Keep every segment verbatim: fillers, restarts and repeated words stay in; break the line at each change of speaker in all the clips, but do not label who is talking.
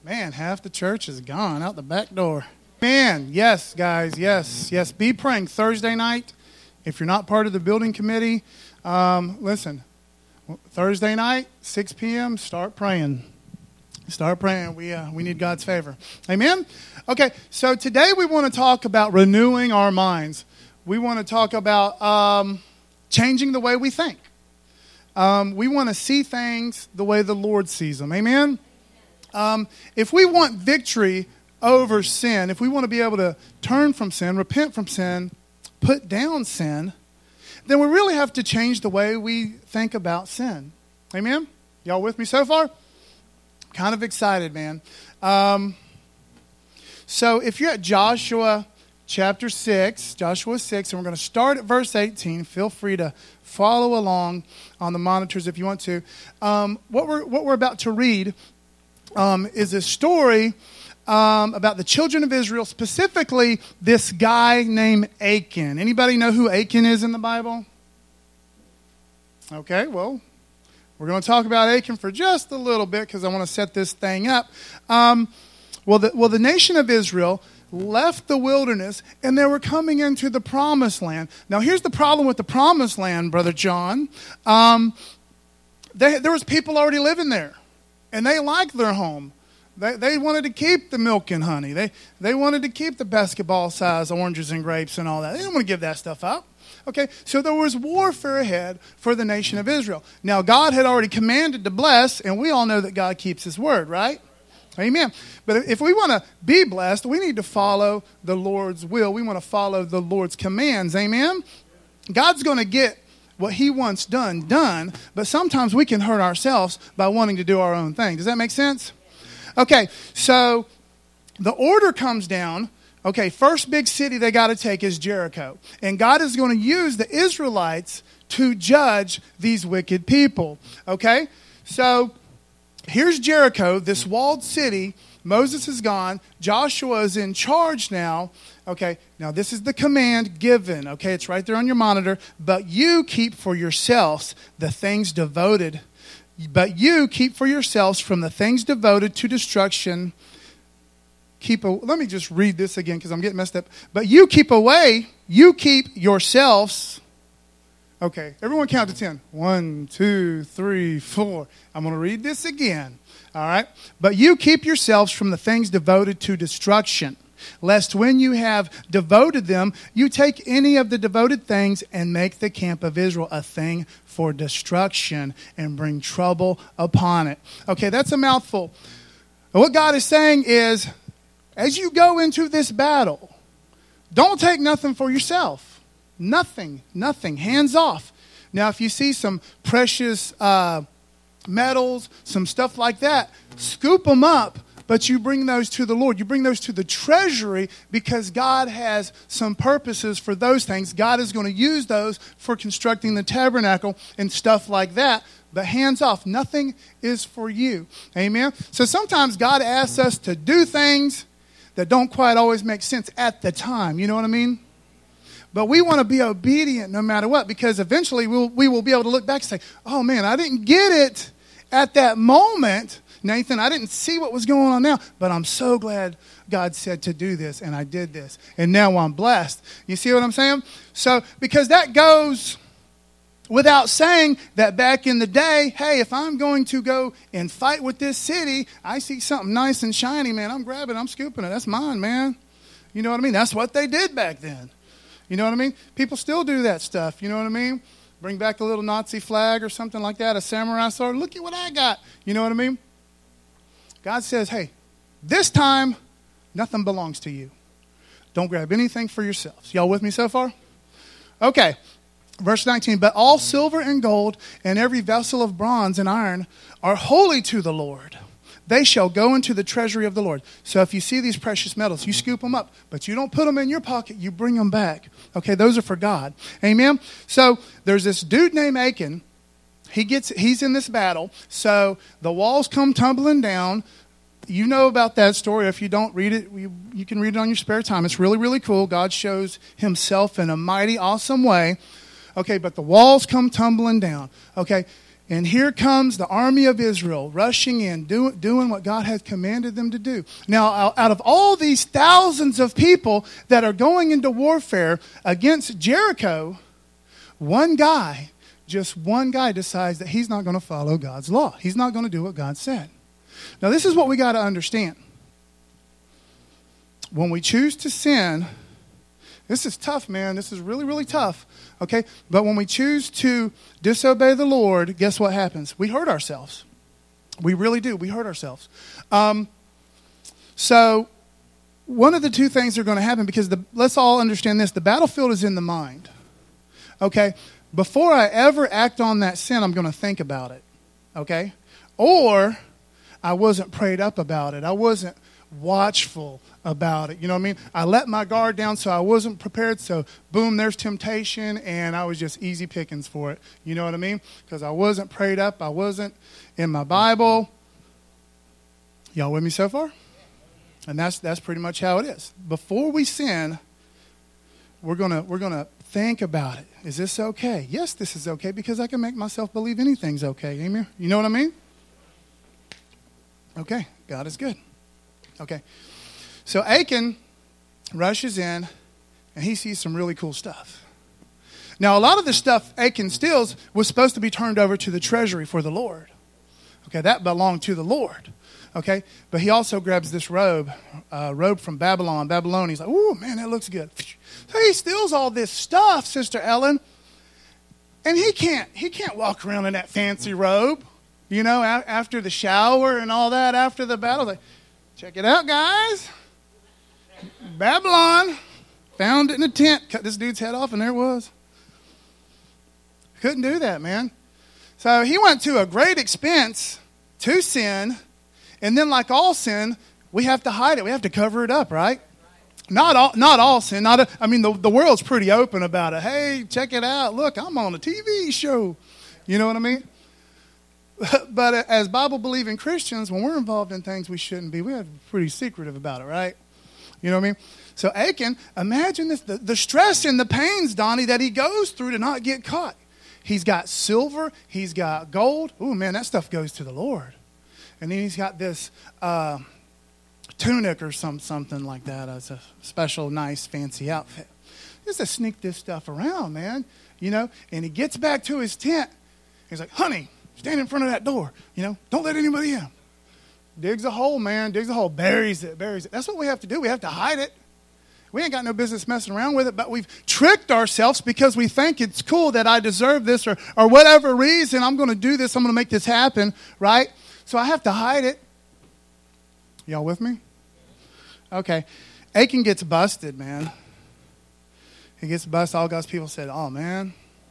Man, half the church is gone out the back door. Man, yes, guys, yes, yes. Be praying Thursday night. If you're not part of the building committee, um, listen, Thursday night, six p.m., start praying. Start praying. We uh, we need God's favor. Amen? Okay, so today we want to talk about renewing our minds. We want to talk about um, changing the way we think. Um, we want to see things the way the Lord sees them. Amen? Um, if we want victory over sin, if we want to be able to turn from sin, repent from sin, put down sin, then we really have to change the way we think about sin. Amen? Y'all with me so far? Kind of excited, man. Um, so if you're at Joshua chapter six, Joshua six, and we're going to start at verse eighteen. Feel free to follow along on the monitors if you want to. Um, what we're what we're about to read Um, is a story um, about the children of Israel, specifically this guy named Achan. Anybody know who Achan is in the Bible? Okay, well, we're going to talk about Achan for just a little bit because I want to set this thing up. Um, well, the, well, the nation of Israel left the wilderness and they were coming into the promised land. Now, here's the problem with the promised land, Brother John. Um, they, there was people already living there. And they liked their home. They they wanted to keep the milk and honey. They they wanted to keep the basketball-sized oranges and grapes and all that. They didn't want to give that stuff up. Okay, so there was warfare ahead for the nation of Israel. Now, God had already commanded to bless, and we all know that God keeps His word, right? Amen. But if we want to be blessed, we need to follow the Lord's will. We want to follow the Lord's commands. Amen? God's going to get what He wants done, done, but sometimes we can hurt ourselves by wanting to do our own thing. Does that make sense? Okay, so the order comes down. Okay, first big city they got to take is Jericho. And God is going to use the Israelites to judge these wicked people. Okay, so here's Jericho, this walled city. Moses is gone. Joshua is in charge now. Okay, now this is the command given. Okay, it's right there on your monitor. But you keep for yourselves the things devoted. But you keep for yourselves from the things devoted to destruction. Keep. A, let me just read this again because I'm getting messed up. But you keep away. You keep yourselves. Okay, everyone count to ten. One, two, three, four. I'm going to read this again. All right. But you keep yourselves from the things devoted to destruction, lest when you have devoted them, you take any of the devoted things and make the camp of Israel a thing for destruction and bring trouble upon it. Okay, that's a mouthful. What God is saying is, as you go into this battle, don't take nothing for yourself. Nothing, nothing. Hands off. Now, if you see some precious uh, metals, some stuff like that, scoop them up, but you bring those to the Lord. You bring those to the treasury because God has some purposes for those things. God is going to use those for constructing the tabernacle and stuff like that. But hands off, nothing is for you. Amen? So sometimes God asks us to do things that don't quite always make sense at the time. You know what I mean? But we want to be obedient no matter what, because eventually we'll, we will be able to look back and say, oh man, I didn't get it at that moment, Nathan. I didn't see what was going on now, but I'm so glad God said to do this, and I did this, and now I'm blessed. You see what I'm saying? So, because that goes without saying that back in the day, hey, if I'm going to go and fight with this city, I see something nice and shiny, man, I'm grabbing it, I'm scooping it. That's mine, man. You know what I mean? That's what they did back then. You know what I mean? People still do that stuff. You know what I mean? Bring back a little Nazi flag or something like that, a samurai sword. Look at what I got. You know what I mean? God says, hey, this time, nothing belongs to you. Don't grab anything for yourselves. Y'all with me so far? Okay. Verse nineteen, but all silver and gold and every vessel of bronze and iron are holy to the Lord. They shall go into the treasury of the Lord. So if you see these precious metals, you scoop them up, but you don't put them in your pocket, you bring them back. Okay, those are for God. Amen? So there's this dude named Achan. He gets, he's in this battle. So the walls come tumbling down. You know about that story. If you don't read it, you, you can read it on your spare time. It's really, really cool. God shows himself in a mighty, awesome way. Okay, but the walls come tumbling down. Okay, And here comes the army of Israel rushing in, do, doing what God has commanded them to do. Now, out of all these thousands of people that are going into warfare against Jericho, one guy, just one guy decides that he's not going to follow God's law. He's not going to do what God said. Now, this is what we got to understand. When we choose to sin, this is tough, man. This is really, really tough. Okay? But when we choose to disobey the Lord, guess what happens? We hurt ourselves. We really do. We hurt ourselves. Um, so one of the two things are going to happen, because the, let's all understand this. The battlefield is in the mind. Okay? Before I ever act on that sin, I'm going to think about it. Okay? Or I wasn't prayed up about it. I wasn't watchful about it. You know what I mean? I let my guard down, so I wasn't prepared. So boom, there's temptation, and I was just easy pickings for it. You know what I mean? Because I wasn't prayed up. I wasn't in my Bible. Y'all with me so far? And that's that's pretty much how it is. Before we sin, we're gonna we're gonna think about it. Is this okay? Yes, this is okay, because I can make myself believe anything's okay. Amen? You know what I mean? Okay, God is good. Okay, so Achan rushes in, and he sees some really cool stuff. Now, a lot of the stuff Achan steals was supposed to be turned over to the treasury for the Lord. Okay, that belonged to the Lord. Okay, but he also grabs this robe, uh, robe from Babylon, Babylon. He's like, "Ooh, man, that looks good." So he steals all this stuff, Sister Ellen, and he can't he can't walk around in that fancy robe, you know, a- after the shower and all that, after the battle. Like, check it out, guys. Babylon found it in a tent. Cut this dude's head off, and there it was. Couldn't do that, man. So he went to a great expense to sin, and then, like all sin, we have to hide it. We have to cover it up, right? Not all, not all sin. Not a, I mean, the, the world's pretty open about it. Hey, check it out. Look, I'm on a T V show. You know what I mean? But as Bible-believing Christians, when we're involved in things we shouldn't be, we have to be pretty secretive about it, right? You know what I mean? So Achan, imagine this, the, the stress and the pains, Donnie, that he goes through to not get caught. He's got silver. He's got gold. Ooh, man, that stuff goes to the Lord. And then he's got this uh, tunic or some something like that. It's a special, nice, fancy outfit. Just to sneak this stuff around, man. You know, and he gets back to his tent. He's like, honey, stand in front of that door. You know, don't let anybody in. Digs a hole, man. Digs a hole. Buries it. Buries it. That's what we have to do. We have to hide it. We ain't got no business messing around with it, but we've tricked ourselves because we think it's cool that I deserve this, or, or whatever reason I'm going to do this. I'm going to make this happen, right? So I have to hide it. Y'all with me? Okay. Achan gets busted, man. He gets busted. All God's people said, oh, man.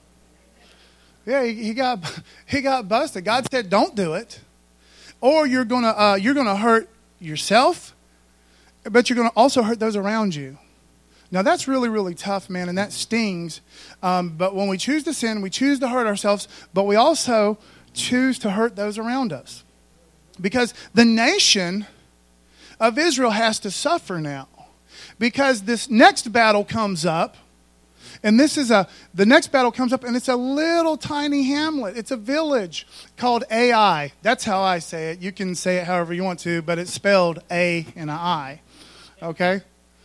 Yeah, he, he got he got busted. God said, don't do it. Or you're going to uh, you're going to hurt yourself, but you're going to also hurt those around you. Now, that's really, really tough, man, and that stings. Um, but when we choose to sin, we choose to hurt ourselves, but we also choose to hurt those around us. Because the nation of Israel has to suffer now. Because this next battle comes up, and this is a, the next battle comes up, and it's a little tiny hamlet. It's a village called Ai. That's how I say it. You can say it however you want to, but it's spelled A and an I. Okay?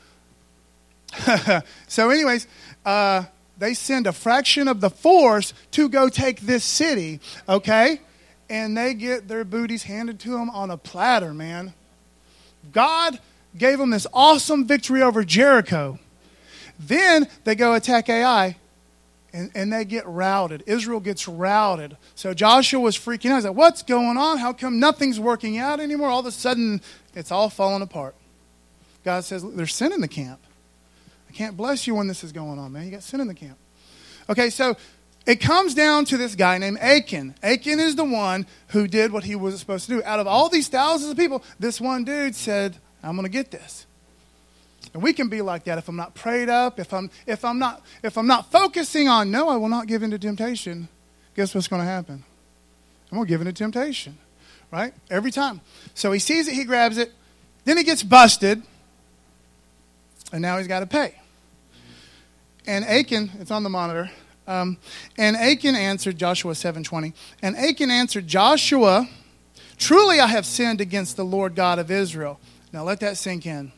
So anyways, uh, they send a fraction of the force to go take this city, okay? And they get their booties handed to them on a platter, man. God gave them this awesome victory over Jericho. Then they go attack Ai, and, and they get routed. Israel gets routed. So Joshua was freaking out. He's like, what's going on? How come nothing's working out anymore? All of a sudden, it's all falling apart. God says, there's sin in the camp. I can't bless you when this is going on, man. You got sin in the camp. Okay, so it comes down to this guy named Achan. Achan is the one who did what he was supposed to do. Out of all these thousands of people, this one dude said, I'm going to get this. And we can be like that if I'm not prayed up, if I'm if I'm not if I'm not focusing on, no, I will not give in to temptation. Guess what's going to happen? I'm going to give in to temptation, right? Every time. So he sees it, he grabs it, then he gets busted, and now he's got to pay. And Achan, it's on the monitor, Um, and Achan answered, Joshua seven twenty, and Achan answered Joshua, truly I have sinned against the Lord God of Israel. Now let that sink in.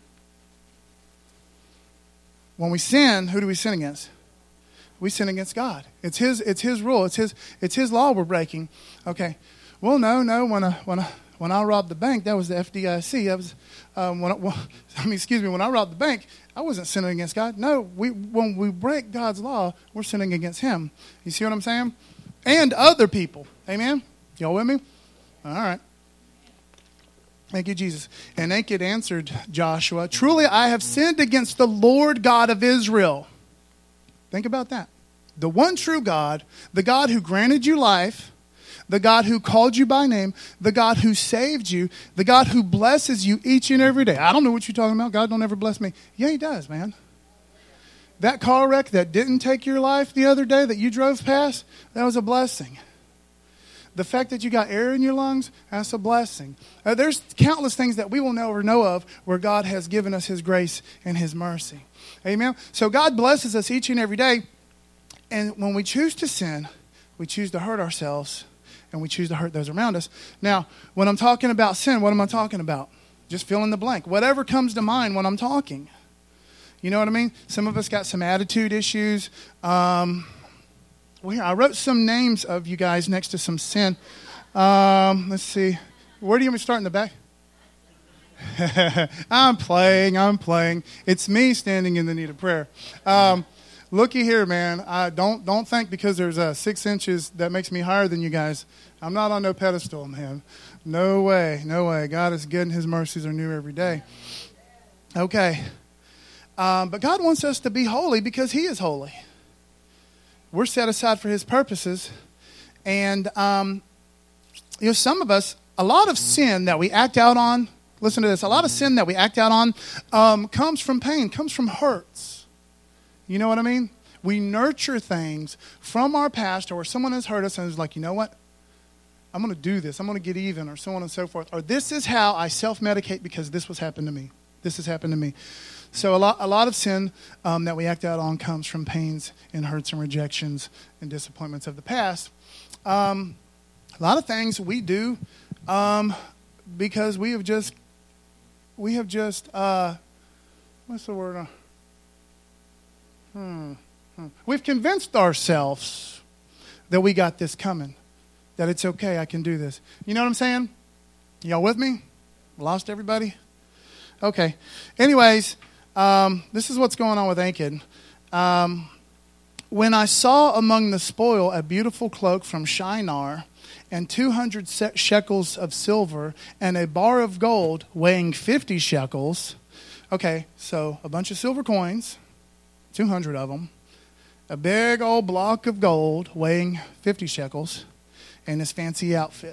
When we sin, who do we sin against? We sin against God. It's His. It's His rule. It's His. It's His law we're breaking. Okay. Well, no, no. When I when I when I robbed the bank, that was the F D I C. That was um, when I, well, I mean, excuse me. When I robbed the bank, I wasn't sinning against God. No, we when we break God's law, we're sinning against Him. You see what I'm saying? And other people. Amen. Y'all with me? All right. Thank you, Jesus. And Achan answered Joshua, truly I have sinned against the Lord God of Israel. Think about that. The one true God, the God who granted you life, the God who called you by name, the God who saved you, the God who blesses you each and every day. I don't know what you're talking about. God don't ever bless me. Yeah, He does, man. That car wreck that didn't take your life the other day that you drove past, that was a blessing. The fact that you got air in your lungs, that's a blessing. Uh, there's countless things that we will never know of where God has given us His grace and His mercy. Amen? So God blesses us each and every day. And when we choose to sin, we choose to hurt ourselves and we choose to hurt those around us. Now, when I'm talking about sin, what am I talking about? Just fill in the blank. Whatever comes to mind when I'm talking. You know what I mean? Some of us got some attitude issues. Um... Well, here, I wrote some names of you guys next to some sin. Um, let's see. Where do you want me to start, in the back? I'm playing. I'm playing. It's me standing in the need of prayer. Um, looky here, man. I don't don't think because there's uh, six inches that makes me higher than you guys. I'm not on no pedestal, man. No way. No way. God is good and His mercies are new every day. Okay. Um, but God wants us to be holy because He is holy. We're set aside for His purposes. And, um, you know, some of us, a lot of sin that we act out on, listen to this, a lot of sin that we act out on um, comes from pain, comes from hurts. You know what I mean? We nurture things from our past or where someone has hurt us and is like, you know what? I'm going to do this. I'm going to get even, or so on and so forth. Or this is how I self-medicate because this was happened to me. This has happened to me. So a lot, a lot of sin um, that we act out on comes from pains and hurts and rejections and disappointments of the past. Um, a lot of things we do um, because we have just, we have just, uh, what's the word? Hmm, hmm. We've convinced ourselves that we got this coming, that it's okay, I can do this. You know what I'm saying? Y'all with me? Lost everybody? Okay. Anyways. Um, this is what's going on with Achan. Um, when I saw among the spoil a beautiful cloak from Shinar and two hundred shekels of silver and a bar of gold weighing fifty shekels. Okay, so a bunch of silver coins, two hundred of them, a big old block of gold weighing fifty shekels, and this fancy outfit.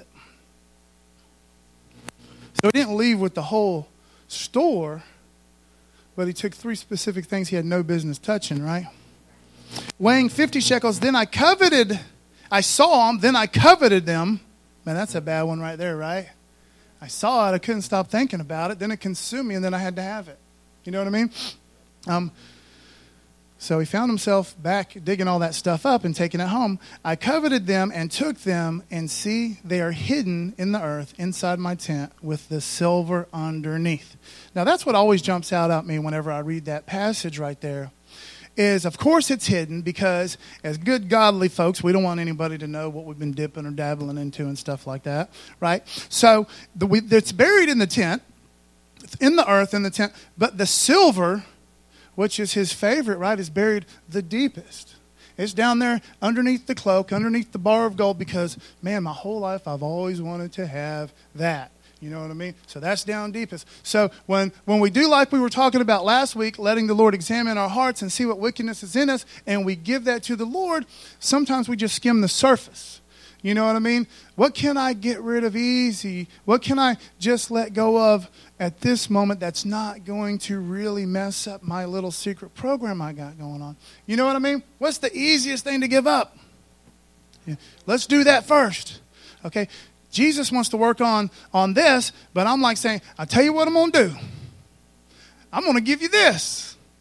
So he didn't leave with the whole store, but he took three specific things he had no business touching, right? Weighing fifty shekels, then I coveted, I saw them, then I coveted them. Man, that's a bad one right there, right? I saw it, I couldn't stop thinking about it, then it consumed me, and then I had to have it. You know what I mean? Um, so he found himself back digging all that stuff up and taking it home. I coveted them and took them, and see, they are hidden in the earth inside my tent with the silver underneath. Now, that's what always jumps out at me whenever I read that passage right there, is, of course, it's hidden because as good godly folks, we don't want anybody to know what we've been dipping or dabbling into and stuff like that, right? So the, we, it's buried in the tent, in the earth in the tent, but the silver, which is his favorite, right, is buried the deepest. It's down there underneath the cloak, underneath the bar of gold, because, man, my whole life I've always wanted to have that. You know what I mean? So that's down deepest. So when, when we do like we were talking about last week, letting the Lord examine our hearts and see what wickedness is in us, and we give that to the Lord, sometimes we just skim the surface. You know what I mean? What can I get rid of easy? What can I just let go of at this moment that's not going to really mess up my little secret program I got going on? You know what I mean? What's the easiest thing to give up? Yeah. Let's do that first. Okay? Jesus wants to work on, on this, but I'm like saying, I'll tell you what I'm going to do. I'm going to give you this.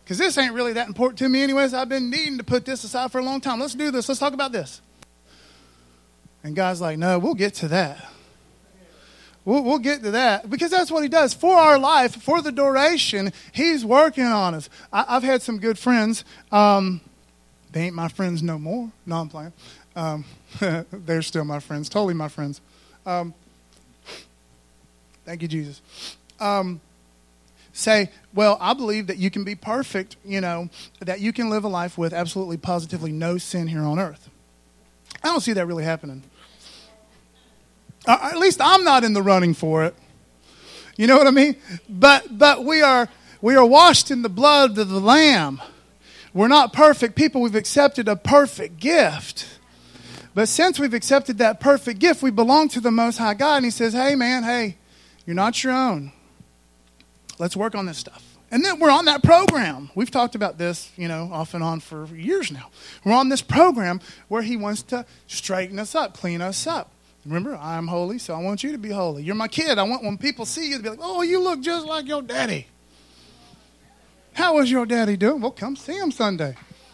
because this ain't really that important to me anyways. I've been needing to put this aside for a long time. Let's do this. Let's talk about this. And God's like, no, we'll get to that. We'll, we'll get to that, because that's what he does. For our life, for the duration, he's working on us. I, I've had some good friends. Um, they ain't my friends no more. No, I'm playing. Um, they're still my friends, totally my friends. Um, thank you, Jesus. Um, say, well, I believe that you can be perfect, you know, that you can live a life with absolutely positively no sin here on earth. I don't see that really happening. Uh, at least I'm not in the running for it. You know what I mean? But but we are we are washed in the blood of the Lamb. We're not perfect people. We've accepted a perfect gift. But since we've accepted that perfect gift, we belong to the Most High God. And he says, hey, man, hey, you're not your own. Let's work on this stuff. And then we're on that program. We've talked about this, you know, off and on for years now. We're on this program where he wants to straighten us up, clean us up. Remember, I'm holy, so I want you to be holy. You're my kid. I want when people see you to be like, oh, you look just like your daddy. How is your daddy doing? Well, come see him Sunday.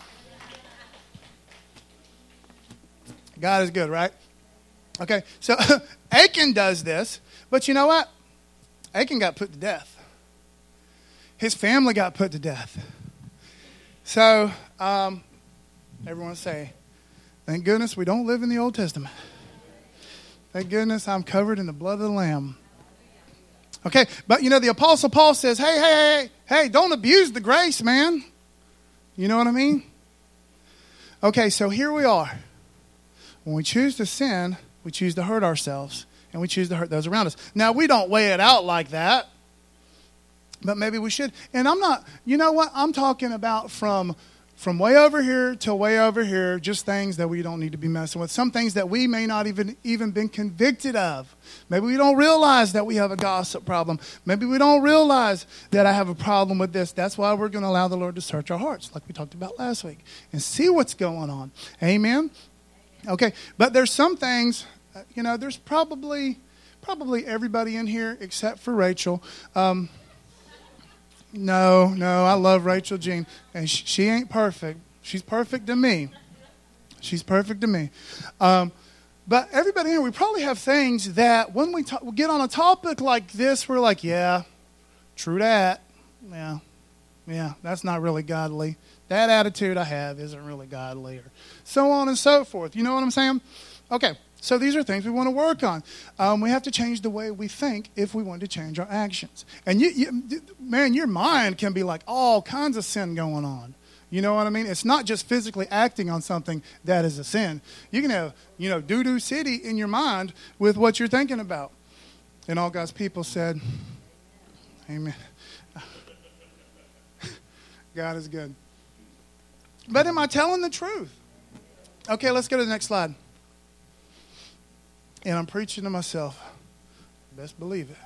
God is good, right? Okay, so Achan does this, but you know what? Achan got put to death. His family got put to death. So, um, everyone say, thank goodness we don't live in the Old Testament. Thank goodness I'm covered in the blood of the Lamb. Okay, but you know, the Apostle Paul says, hey, hey, hey, hey, don't abuse the grace, man. You know what I mean? Okay, so here we are. When we choose to sin, we choose to hurt ourselves, and we choose to hurt those around us. Now, we don't weigh it out like that, but maybe we should. And I'm not, you know what? I'm talking about from From way over here to way over here, just things that we don't need to be messing with. Some things that we may not even even been convicted of. Maybe we don't realize that we have a gossip problem. Maybe we don't realize that I have a problem with this. That's why we're going to allow the Lord to search our hearts, like we talked about last week, and see what's going on. Amen? Okay, but there's some things, you know, there's probably, probably everybody in here except for Rachel. Um No, no, I love Rachel Jean, and she, she ain't perfect. She's perfect to me. She's perfect to me. Um, but everybody here, we probably have things that when we, talk, we get on a topic like this, we're like, yeah, true that. Yeah, yeah, that's not really godly. That attitude I have isn't really godly, or so on and so forth. You know what I'm saying? Okay. So these are things we want to work on. Um, we have to change the way we think if we want to change our actions. And, you, you, man, your mind can be like all kinds of sin going on. You know what I mean? It's not just physically acting on something that is a sin. You can have, you know, doo-doo city in your mind with what you're thinking about. And all God's people said, amen. God is good. But am I telling the truth? Okay, let's go to the next slide. And I'm preaching to myself. Best believe it.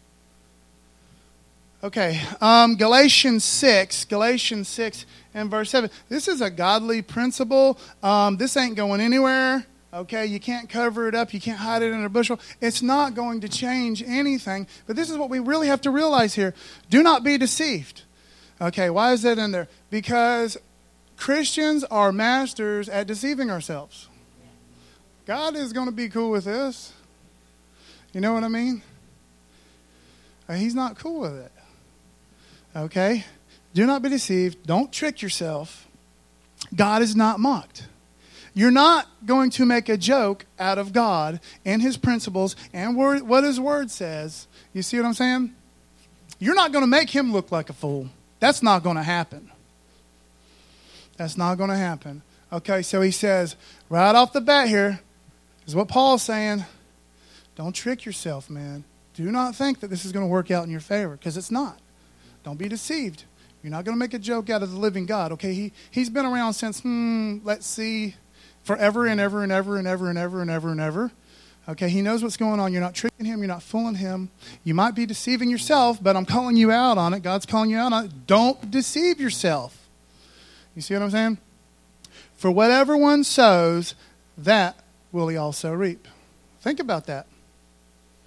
Okay, um, Galatians six, Galatians six and verse seven. This is a godly principle. Um, this ain't going anywhere. Okay, you can't cover it up. You can't hide it in a bushel. It's not going to change anything. But this is what we really have to realize here. Do not be deceived. Okay, why is that in there? Because Christians are masters at deceiving ourselves. God is going to be cool with this. You know what I mean? He's not cool with it. Okay? Do not be deceived. Don't trick yourself. God is not mocked. You're not going to make a joke out of God and his principles and word, what his word says. You see what I'm saying? You're not going to make him look like a fool. That's not going to happen. That's not going to happen. Okay, so he says, right off the bat here, is what Paul's saying. Don't trick yourself, man. Do not think that this is going to work out in your favor, because it's not. Don't be deceived. You're not going to make a joke out of the living God. Okay, he, he's been around since, hmm, let's see, forever and ever and ever and ever and ever and ever and ever. Okay, he knows what's going on. You're not tricking him. You're not fooling him. You might be deceiving yourself, but I'm calling you out on it. God's calling you out on it. Don't deceive yourself. You see what I'm saying? For whatever one sows, that will he also reap. Think about that.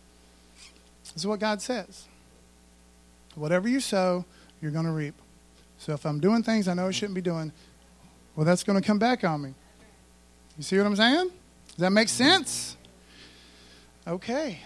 This is what God says. Whatever you sow, you're going to reap. So if I'm doing things I know I shouldn't be doing, well, that's going to come back on me. You see what I'm saying? Does that make sense? Okay.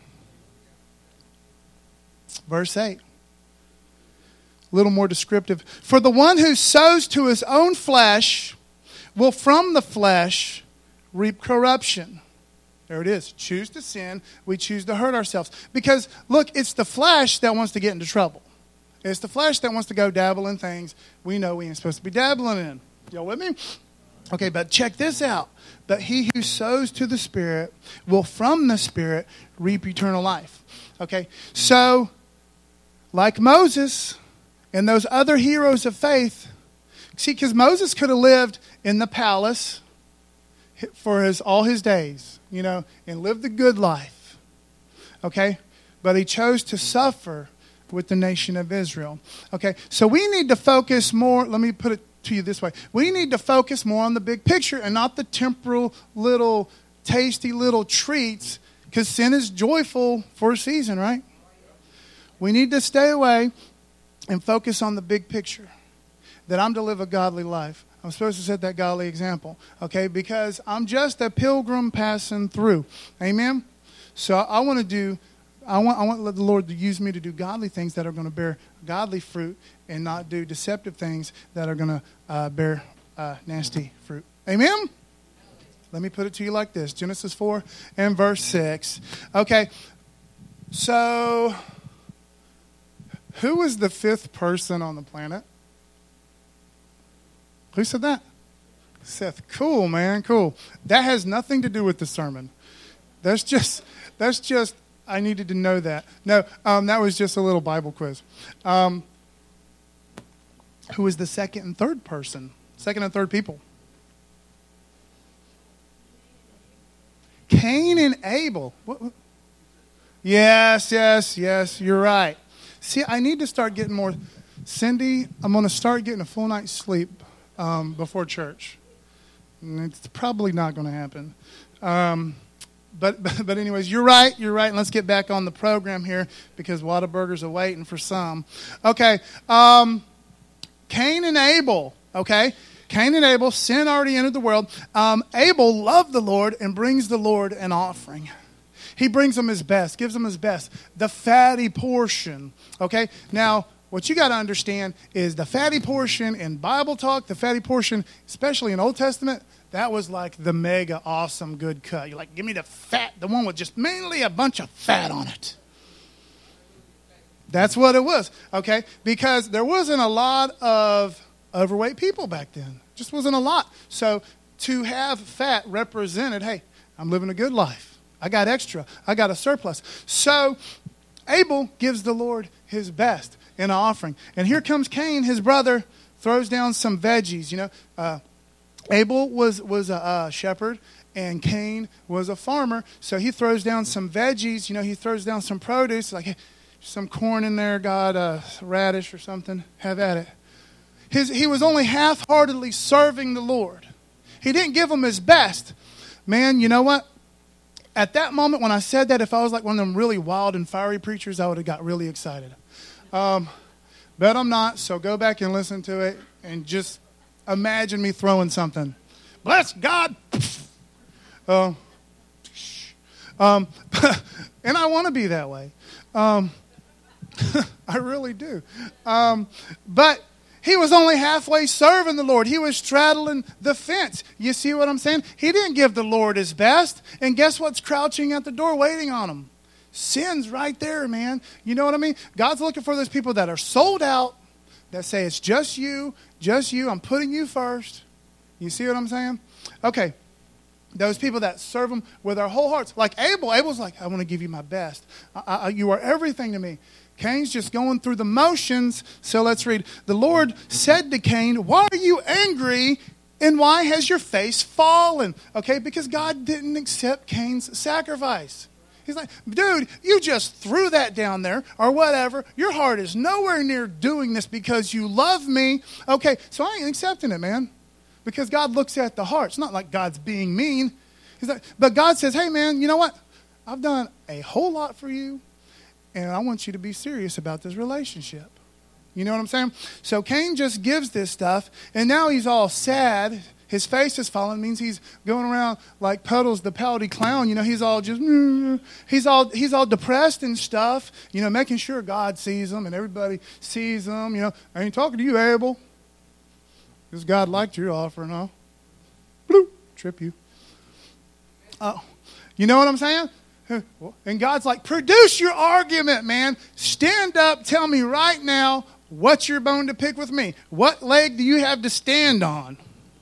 Verse eight. A little more descriptive. For the one who sows to his own flesh will from the flesh reap corruption. There it is. Choose to sin. We choose to hurt ourselves. Because, look, it's the flesh that wants to get into trouble. It's the flesh that wants to go dabble in things we know we ain't supposed to be dabbling in. Y'all with me? Okay, but check this out. But he who sows to the Spirit will from the Spirit reap eternal life. Okay, so like Moses and those other heroes of faith, see, because Moses could have lived in the palace for his all his days, you know, and lived the good life. Okay, but he chose to suffer with the nation of Israel. Okay, so we need to focus more. Let me put it to you this way. We need to focus more on the big picture and not the temporal little tasty little treats, because sin is joyful for a season, right? We need to stay away and focus on the big picture, that I'm to live a godly life. I'm supposed to set that godly example, okay? Because I'm just a pilgrim passing through. Amen? So I want to do, I want, I want to let the Lord use me to do godly things that are going to bear godly fruit and not do deceptive things that are going to uh, bear uh, nasty fruit. Amen? Let me put it to you like this. Genesis four and verse six. Okay, so who was the fifth person on the planet? Who said that? Seth. Cool, man. Cool. That has nothing to do with the sermon. That's just, that's just, I needed to know that. No, um, that was just a little Bible quiz. Um, who was the second and third person? Second and third people? Cain and Abel. What, what? Yes, yes, yes. You're right. See, I need to start getting more. Cindy, I'm going to start getting a full night's sleep um, before church. And it's probably not going to happen. Um, but, but but anyways, you're right. You're right. And let's get back on the program here because Whataburgers are waiting for some. Okay. Um, Cain and Abel. Okay. Cain and Abel, sin already entered the world. Um, Abel loved the Lord and brings the Lord an offering. He brings him his best, gives him his best, the fatty portion. Okay? Now, what you got to understand is the fatty portion in Bible talk, the fatty portion, especially in Old Testament, that was like the mega awesome good cut. You're like, give me the fat, the one with just mainly a bunch of fat on it. That's what it was. Okay? Because there wasn't a lot of overweight people back then. Just wasn't a lot. So to have fat represented, hey, I'm living a good life. I got extra. I got a surplus. So Abel gives the Lord his best in an offering. And here comes Cain, his brother, throws down some veggies. You know, uh, Abel was, was a uh, shepherd and Cain was a farmer. So he throws down some veggies. You know, he throws down some produce, like hey, some corn in there, God, a radish or something. Have at it. His, he was only half-heartedly serving the Lord. He didn't give him his best. Man, you know what? At that moment when I said that, if I was like one of them really wild and fiery preachers, I would have got really excited. Um, but I'm not, so go back and listen to it and just imagine me throwing something. Bless God. Uh, um, and I want to be that way. Um, I really do. Um, but he was only halfway serving the Lord. He was straddling the fence. You see what I'm saying? He didn't give the Lord his best. And guess what's crouching at the door waiting on him? Sin's right there, man. You know what I mean? God's looking for those people that are sold out, that say it's just you, just you. I'm putting you first. You see what I'm saying? Okay. Those people that serve him with their whole hearts. Like Abel. Abel's like, I want to give you my best. I, I, you are everything to me. Cain's just going through the motions. So let's read. The Lord said to Cain, why are you angry and why has your face fallen? Okay, because God didn't accept Cain's sacrifice. He's like, dude, you just threw that down there or whatever. Your heart is nowhere near doing this because you love me. Okay, so I ain't accepting it, man. Because God looks at the heart. It's not like God's being mean. He's like, but God says, hey, man, you know what? I've done a whole lot for you. And I want you to be serious about this relationship. You know what I'm saying? So Cain just gives this stuff, and now he's all sad. His face is fallen, means he's going around like Puddles the pouty clown. You know, he's all just, mm, he's all he's all depressed and stuff. You know, making sure God sees him and everybody sees him. You know, I ain't talking to you, Abel. Because God liked your offering, huh? Bloop, trip you. Oh, you know what I'm saying? And God's like, produce your argument, man. Stand up, tell me right now what's your bone to pick with me. What leg do you have to stand on?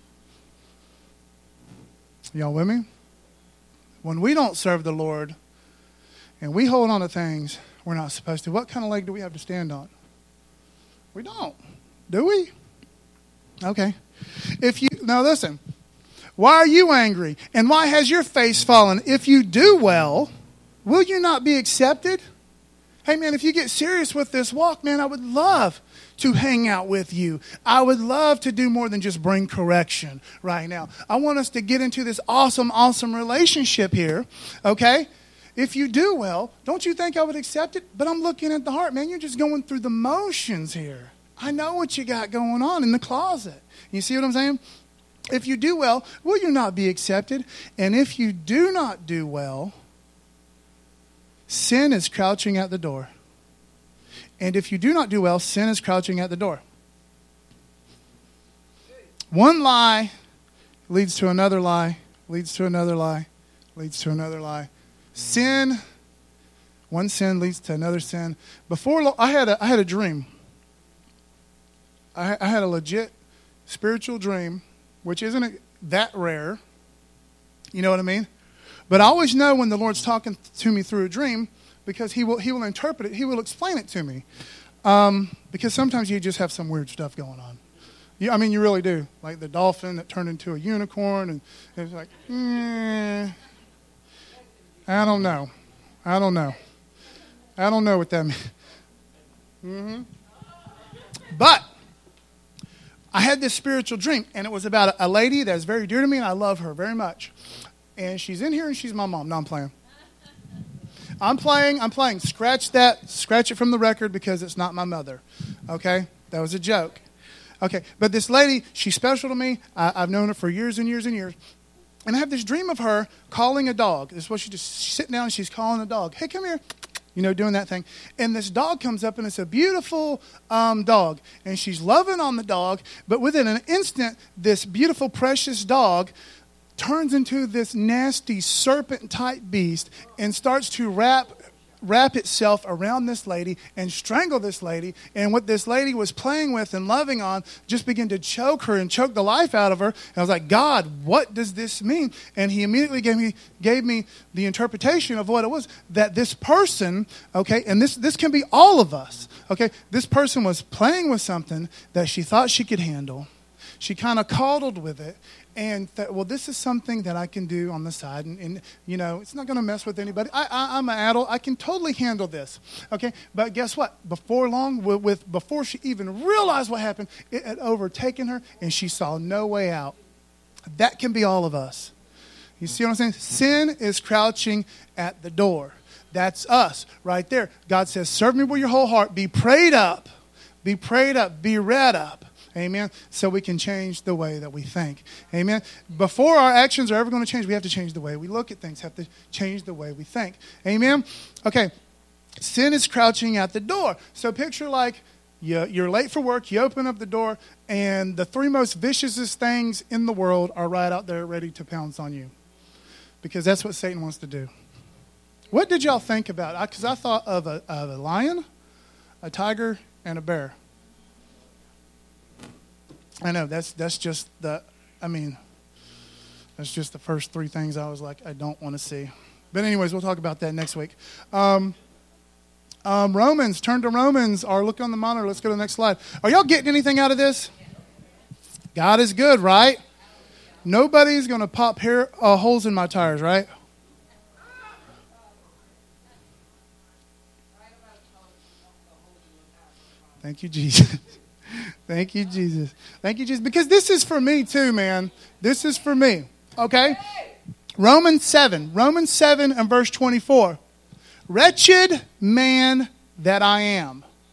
Y'all with me? When we don't serve the Lord and we hold on to things we're not supposed to, what kind of leg do we have to stand on? We don't. Do we? Okay. If you now listen, why are you angry? And why has your face fallen? If you do well, will you not be accepted? Hey man, if you get serious with this walk, man, I would love to hang out with you. I would love to do more than just bring correction right now. I want us to get into this awesome, awesome relationship here, okay? If you do well, don't you think I would accept it? But I'm looking at the heart, man. You're just going through the motions here. I know what you got going on in the closet. You see what I'm saying? If you do well, will you not be accepted? And if you do not do well, sin is crouching at the door. And if you do not do well, sin is crouching at the door. One lie leads to another lie, leads to another lie, leads to another lie. Sin, one sin leads to another sin. Before I had a, I had a dream. I, I had a legit spiritual dream, which isn't that rare. You know what I mean? But I always know when the Lord's talking to me through a dream, because he will he will interpret it. He will explain it to me. Um, because sometimes you just have some weird stuff going on. You, I mean, you really do. Like the dolphin that turned into a unicorn. And it's like, eh, I don't know. I don't know. I don't know what that means. Mm-hmm. But I had this spiritual dream, and it was about a, a lady that's very dear to me, and I love her very much. And she's in here, and she's my mom. No, I'm playing. I'm playing, I'm playing. Scratch that, scratch it from the record because it's not my mother. Okay? That was a joke. Okay, but this lady, she's special to me. I, I've known her for years and years and years. And I have this dream of her calling a dog. This is what she just, she's sitting down and she's calling a dog. Hey, come here. You know, doing that thing. And this dog comes up and it's a beautiful um, dog. And she's loving on the dog. But within an instant, this beautiful, precious dog turns into this nasty serpent-type beast and starts to wrap wrap itself around this lady and strangle this lady. And what this lady was playing with and loving on just began to choke her and choke the life out of her. And I was like, God, what does this mean? And he immediately gave me gave me the interpretation of what it was. That this person, okay, and this, this can be all of us, okay, this person was playing with something that she thought she could handle. She kind of coddled with it. And thought, well, this is something that I can do on the side. And, and you know, it's not going to mess with anybody. I, I, I'm an adult. I can totally handle this. Okay? But guess what? Before long, with, with before she even realized what happened, it had overtaken her, and she saw no way out. That can be all of us. You see what I'm saying? Sin is crouching at the door. That's us right there. God says, serve me with your whole heart. Be prayed up. Be prayed up. Be read up. Amen. So we can change the way that we think. Amen. Before our actions are ever going to change, we have to change the way we look at things. Have to change the way we think. Amen. Okay. Sin is crouching at the door. So picture like you, you're late for work. You open up the door, and the three most viciousest things in the world are right out there ready to pounce on you, because that's what Satan wants to do. What did y'all think about? Because I, I thought of a, of a lion, a tiger, and a bear. I know, that's that's just the, I mean, that's just the first three things I was like, I don't want to see. But anyways, we'll talk about that next week. Um, um, Romans, turn to Romans, or look on the monitor. Let's go to the next slide. Are y'all getting anything out of this? God is good, right? Nobody's going to pop hair, uh, holes in my tires, right? Thank you, Jesus. Thank you, Jesus. Thank you, Jesus. Because this is for me too, man. This is for me. Okay? Romans seven. Romans seven and verse twenty-four. Wretched man that I am.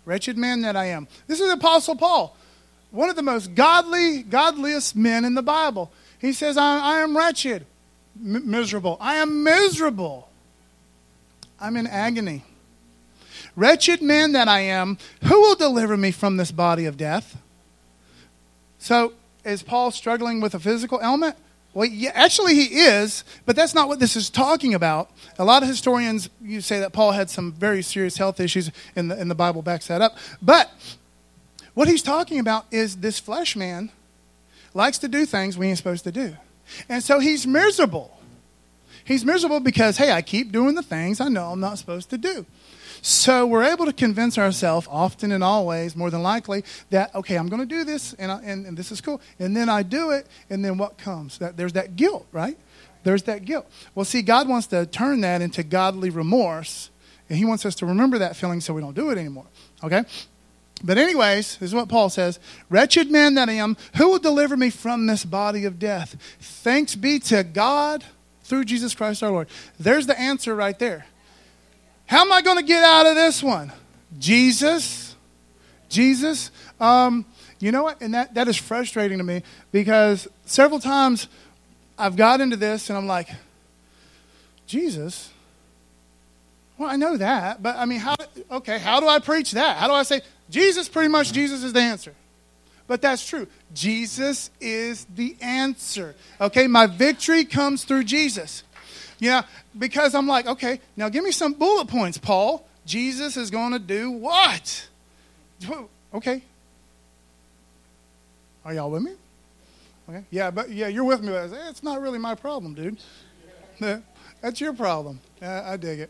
Wretched man that I am. This is Apostle Paul, one of the most godly, godliest men in the Bible. He says, I, I am wretched, m- miserable. I am miserable. I'm in agony. Wretched man that I am, who will deliver me from this body of death? So, is Paul struggling with a physical ailment? Well, yeah, actually he is, but that's not what this is talking about. A lot of historians, you say that Paul had some very serious health issues, and the, and the Bible backs that up. But what he's talking about is this flesh man likes to do things we ain't supposed to do. And so he's miserable. He's miserable because, hey, I keep doing the things I know I'm not supposed to do. So we're able to convince ourselves, often and always, more than likely, that, okay, I'm going to do this, and, I, and, and this is cool. And then I do it, and then what comes? That, there's that guilt, right? There's that guilt. Well, see, God wants to turn that into godly remorse, and he wants us to remember that feeling so we don't do it anymore, okay? But anyways, this is what Paul says. Wretched man that I am, who will deliver me from this body of death? Thanks be to God through Jesus Christ our Lord. There's the answer right there. How am I going to get out of this one? Jesus. Jesus. Um, you know what? And that, that is frustrating to me because several times I've got into this and I'm like, Jesus? Well, I know that. But I mean, how? Okay, how do I preach that? How do I say, Jesus, pretty much Jesus is the answer. But that's true. Jesus is the answer. Okay, my victory comes through Jesus. Yeah, because I'm like, okay, now give me some bullet points, Paul. Jesus is going to do what? Okay. Are y'all with me? Okay. Yeah, but yeah, you're with me. But it's not really my problem, dude. That's your problem. Uh, I dig it.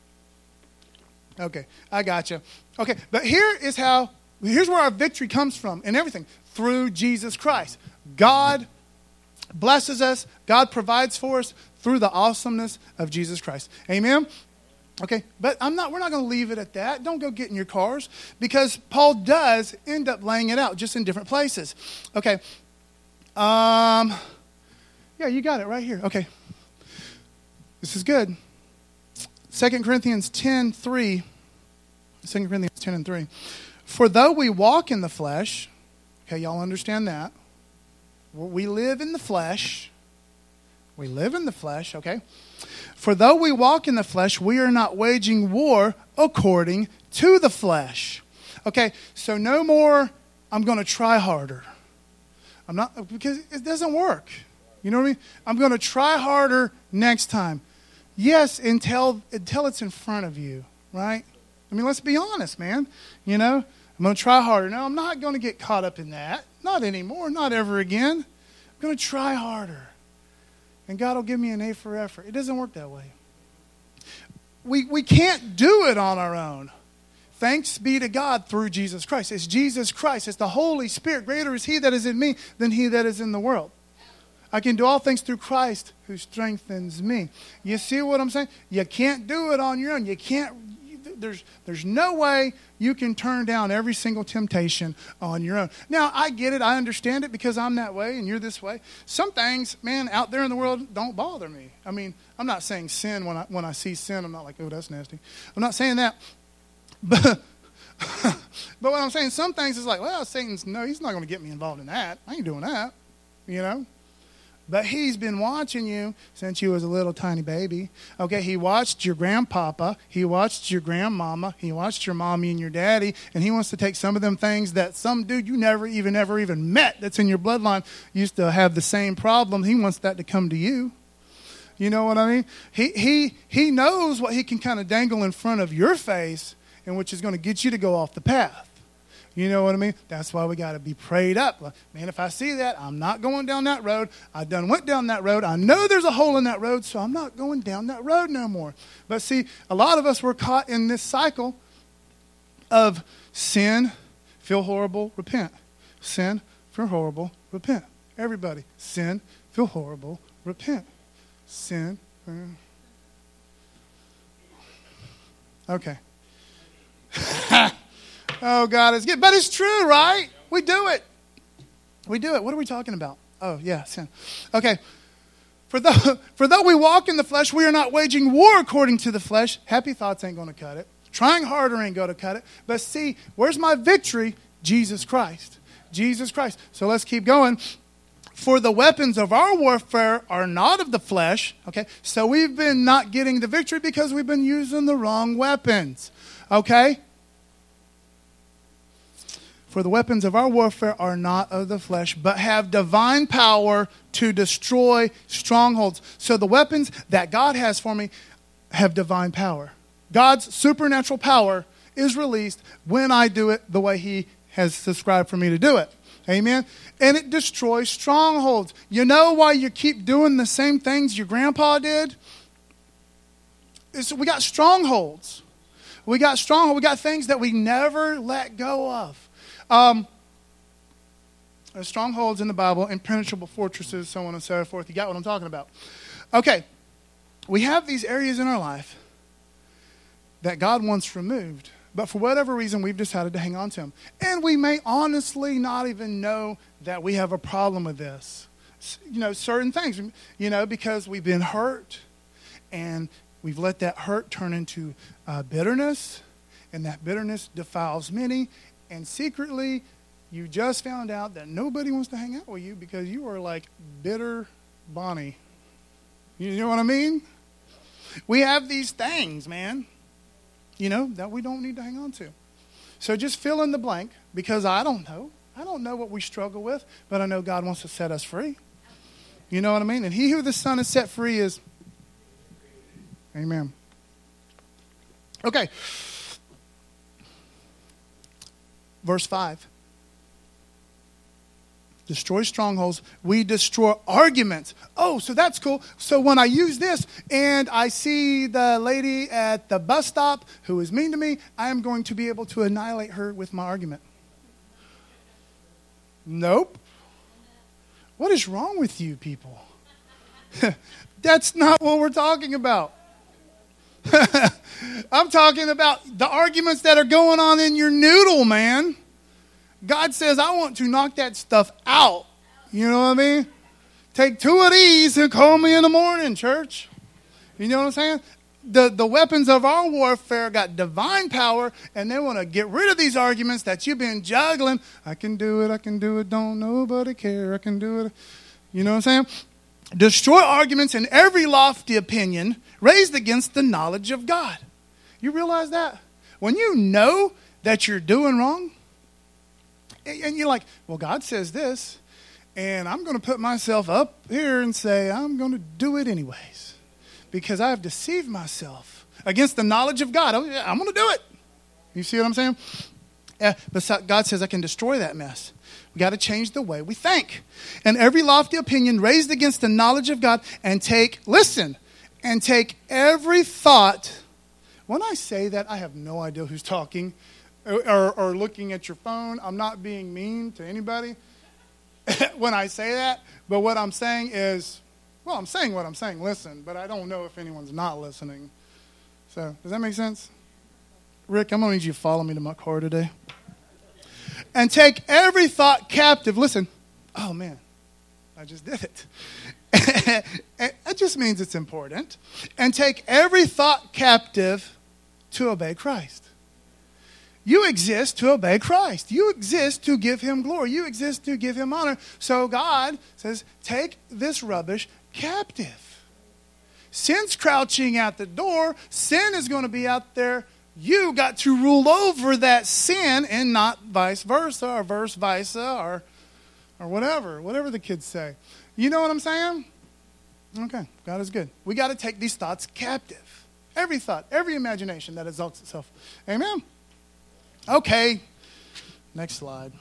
Okay, I got you. Okay, but here is how, here's where our victory comes from and everything. Through Jesus Christ. God blesses us. God provides for us through the awesomeness of Jesus Christ. Amen? Okay, but I'm not. We're not going to leave it at that. Don't go get in your cars because Paul does end up laying it out just in different places. Okay. Um, yeah, you got it right here. Okay. This is good. Second Corinthians ten three. Second Corinthians ten and three. For though we walk in the flesh, okay, y'all understand that. We live in the flesh. We live in the flesh, okay? For though we walk in the flesh, we are not waging war according to the flesh. Okay, so no more, I'm going to try harder. I'm not, because it doesn't work. You know what I mean? I'm going to try harder next time. Yes, until, until it's in front of you, right? I mean, let's be honest, man. You know, I'm going to try harder. No, I'm not going to get caught up in that. Not anymore, not ever again. I'm going to try harder. And God will give me an A for effort. It doesn't work that way. We, we can't do it on our own. Thanks be to God through Jesus Christ. It's Jesus Christ. It's the Holy Spirit. Greater is He that is in me than he that is in the world. I can do all things through Christ who strengthens me. You see what I'm saying? You can't do it on your own. You can't. There's, there's no way you can turn down every single temptation on your own. Now, I get it. I understand it because I'm that way and you're this way. Some things, man, out there in the world don't bother me. I mean, I'm not saying sin. When I, when I see sin, I'm not like, oh, that's nasty. I'm not saying that. But, but what I'm saying, some things is like, well, Satan's, no, he's not going to get me involved in that. I ain't doing that, you know. But he's been watching you since you was a little tiny baby. Okay, he watched your grandpapa. He watched your grandmama. He watched your mommy and your daddy. And he wants to take some of them things that some dude you never even, ever even met that's in your bloodline used to have the same problem. He wants that to come to you. You know what I mean? He, he, he knows what he can kind of dangle in front of your face and which is going to get you to go off the path. You know what I mean? That's why we got to be prayed up. Man, if I see that, I'm not going down that road. I done went down that road. I know there's a hole in that road, so I'm not going down that road no more. But see, a lot of us were caught in this cycle of sin, feel horrible, repent. Sin, feel horrible, repent. Everybody, sin, feel horrible, repent. Sin. Uh, okay. Oh, God, it's good. But it's true, right? We do it. We do it. What are we talking about? Oh, yeah, sin. Okay. For though, for though we walk in the flesh, we are not waging war according to the flesh. Happy thoughts ain't going to cut it. Trying harder ain't going to cut it. But see, where's my victory? Jesus Christ. Jesus Christ. So let's keep going. For the weapons of our warfare are not of the flesh. Okay, so we've been not getting the victory because we've been using the wrong weapons. Okay? For the weapons of our warfare are not of the flesh, but have divine power to destroy strongholds. So the weapons that God has for me have divine power. God's supernatural power is released when I do it the way He has prescribed for me to do it. Amen? And it destroys strongholds. You know why you keep doing the same things your grandpa did? It's, we got strongholds. We got strongholds. We got things that we never let go of. Um, there's strongholds in the Bible, impenetrable fortresses, so on and so forth. You got what I'm talking about. Okay. We have these areas in our life that God wants removed. But for whatever reason, we've decided to hang on to them. And we may honestly not even know that we have a problem with this. You know, certain things, you know, because we've been hurt and we've let that hurt turn into uh, bitterness. And that bitterness defiles many. And secretly, you just found out that nobody wants to hang out with you because you are like bitter Bonnie. You know what I mean? We have these things, man. You know, that we don't need to hang on to. So just fill in the blank, because I don't know. I don't know what we struggle with, but I know God wants to set us free. You know what I mean? And he who the Son has set free is... Amen. Okay. Verse five. Destroy strongholds. We destroy arguments. Oh, so that's cool. So when I use this and I see the lady at the bus stop who is mean to me, I am going to be able to annihilate her with my argument. Nope. What is wrong with you people? That's not what we're talking about. I'm talking about the arguments that are going on in your noodle, man. God says, I want to knock that stuff out. You know what I mean? Take two of these and call me in the morning, church. You know what I'm saying? The, the weapons of our warfare got divine power, and they want to get rid of these arguments that you've been juggling. I can do it, I can do it, don't nobody care, I can do it. You know what I'm saying? Destroy arguments and every lofty opinion raised against the knowledge of God. You realize that? When you know that you're doing wrong, and you're like, well, God says this, and I'm going to put myself up here and say, I'm going to do it anyways, because I've deceived myself against the knowledge of God. I'm going to do it. You see what I'm saying? Yeah, but God says I can destroy that mess. We got to change the way we think. And every lofty opinion raised against the knowledge of God, and take, listen, and take every thought. When I say that, I have no idea who's talking. Or, or looking at your phone. I'm not being mean to anybody when I say that. But what I'm saying is, well, I'm saying what I'm saying. Listen, but I don't know if anyone's not listening. So, does that make sense? Rick, I'm going to need you to follow me to my car today. And take every thought captive. Listen. Oh, man. I just did it. It just means it's important. And take every thought captive to obey Christ. You exist to obey Christ. You exist to give him glory. You exist to give him honor. So God says, take this rubbish captive. Sin's crouching at the door. Sin is going to be out there. You got to rule over that sin and not vice versa or verse versa or, or whatever. Whatever the kids say. You know what I'm saying? Okay, God is good. We got to take these thoughts captive. Every thought, every imagination that exalts itself. Amen? Okay, next slide.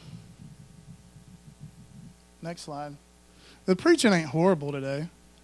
Next slide. The preaching ain't horrible today.